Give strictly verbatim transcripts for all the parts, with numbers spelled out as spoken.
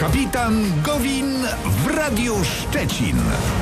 Kapitan Gowin w Radiu Szczecin.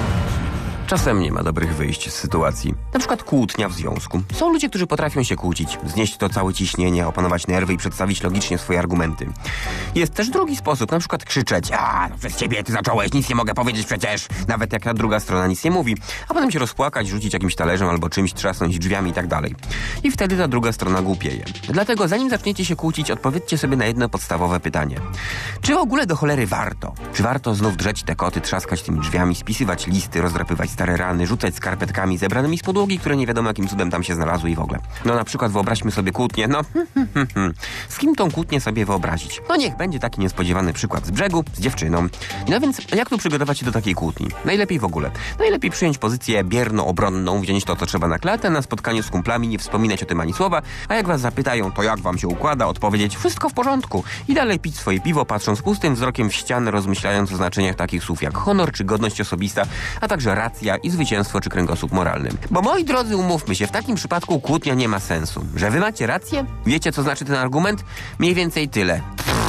Czasem nie ma dobrych wyjść z sytuacji. Na przykład kłótnia w związku. Są ludzie, którzy potrafią się kłócić, znieść to całe ciśnienie, opanować nerwy i przedstawić logicznie swoje argumenty. Jest też drugi sposób, na przykład krzyczeć: a, no przez ciebie ty zacząłeś, nic nie mogę powiedzieć przecież, nawet jak ta druga strona nic nie mówi, a potem się rozpłakać, rzucić jakimś talerzem albo czymś, trzasnąć drzwiami i tak dalej. I wtedy ta druga strona głupieje. Dlatego zanim zaczniecie się kłócić, odpowiedzcie sobie na jedno podstawowe pytanie. Czy w ogóle do cholery warto? Czy warto znów drzeć te koty, trzaskać tymi drzwiami, spisywać listy, rozdrapywać stare rany, rzucać skarpetkami zebranymi z podłogi, które nie wiadomo jakim cudem tam się znalazły i w ogóle. No na przykład wyobraźmy sobie kłótnię, no hm, hm, hm, hm. Z kim tą kłótnię sobie wyobrazić? No niech będzie taki niespodziewany przykład z brzegu, z dziewczyną. No więc jak tu przygotować się do takiej kłótni? Najlepiej w ogóle. Najlepiej przyjąć pozycję bierno-obronną, wziąć to, co trzeba na klatę, na spotkaniu z kumplami nie wspominać o tym ani słowa, a jak was zapytają, to jak wam się układa, odpowiedzieć: wszystko w porządku i dalej pić swoje piwo, patrząc pustym wzrokiem w ścianę, rozmyślając o znaczeniach takich słów jak honor czy godność osobista, a także racja i zwycięstwo czy kręgosłup moralny. Bo moi drodzy, umówmy się, w takim przypadku kłótnia nie ma sensu. Że wy macie rację? Wiecie, co znaczy ten argument? Mniej więcej tyle.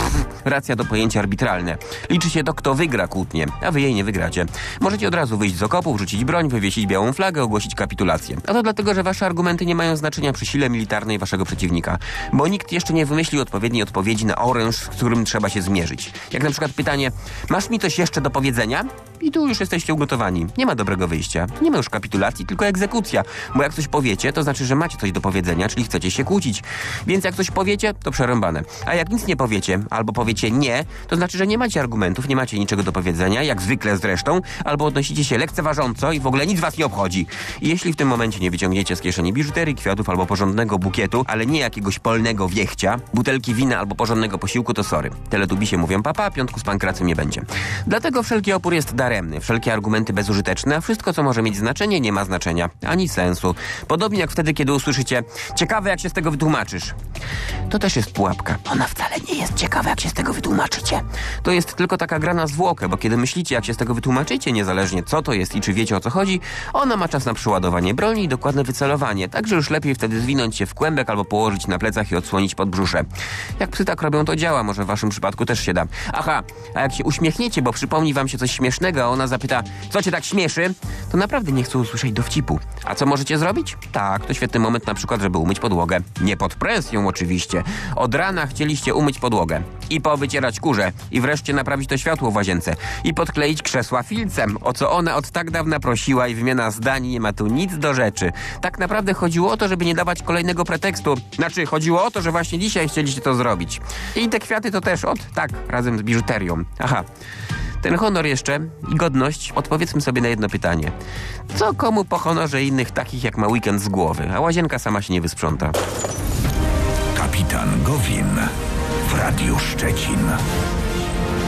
Racja to pojęcie arbitralne. Liczy się to, kto wygra kłótnię, a wy jej nie wygracie. Możecie od razu wyjść z okopów, rzucić broń, wywiesić białą flagę, ogłosić kapitulację. A to dlatego, że wasze argumenty nie mają znaczenia przy sile militarnej waszego przeciwnika. Bo nikt jeszcze nie wymyślił odpowiedniej odpowiedzi na oręż, z którym trzeba się zmierzyć. Jak na przykład pytanie: masz mi coś jeszcze do powiedzenia? I tu już jesteście ugotowani. Nie ma dobrego wyjścia. Nie ma już kapitulacji, tylko egzekucja. Bo jak coś powiecie, to znaczy, że macie coś do powiedzenia, czyli chcecie się kłócić. Więc jak coś powiecie, to przerąbane. A jak nic nie powiecie, albo powiecie nie, to znaczy, że nie macie argumentów, nie macie niczego do powiedzenia, jak zwykle zresztą, albo odnosicie się lekceważąco i w ogóle nic was nie obchodzi. I jeśli w tym momencie nie wyciągniecie z kieszeni biżuterii, kwiatów albo porządnego bukietu, ale nie jakiegoś polnego wiechcia, butelki wina albo porządnego posiłku, to sorry. Teletubisie mówią papa, piątku z pankracem nie będzie. Dlatego wszelki opór jest daremny, wszelkie argumenty bezużyteczne, a wszystko, co może mieć znaczenie, nie ma znaczenia, ani sensu. Podobnie jak wtedy, kiedy usłyszycie: ciekawe, jak się z tego wytłumaczysz. To też jest pułapka. Ona wcale nie jest ciekawa, jak się z tego wytłumaczycie. To jest tylko taka gra na zwłokę, bo kiedy myślicie, jak się z tego wytłumaczycie, niezależnie co to jest i czy wiecie, o co chodzi, ona ma czas na przeładowanie broni i dokładne wycelowanie, także już lepiej wtedy zwinąć się w kłębek albo położyć na plecach i odsłonić podbrzusze. Jak psy tak robią, to działa, może w waszym przypadku też się da. Aha, a jak się uśmiechniecie, bo przypomni wam się coś śmiesznego, a ona zapyta: co cię tak śmieszy? To naprawdę nie chcę usłyszeć dowcipu. A co możecie zrobić? Tak, to świetny moment na przykład, żeby umyć podłogę. Nie pod presją oczywiście. Od rana chcieliście umyć podłogę i powycierać kurze i wreszcie naprawić to światło w łazience i podkleić krzesła filcem, o co ona od tak dawna prosiła, i wymiana zdań, nie ma tu nic do rzeczy. Tak naprawdę chodziło o to, żeby nie dawać kolejnego pretekstu. Znaczy, chodziło o to, że właśnie dzisiaj chcieliście to zrobić. I te kwiaty to też od, tak, razem z biżuterią. Aha. Ten honor jeszcze i godność, odpowiedzmy sobie na jedno pytanie. Co komu po honorze innych takich, jak ma weekend z głowy, a łazienka sama się nie wysprząta? Kapitan Gowin w Radiu Szczecin.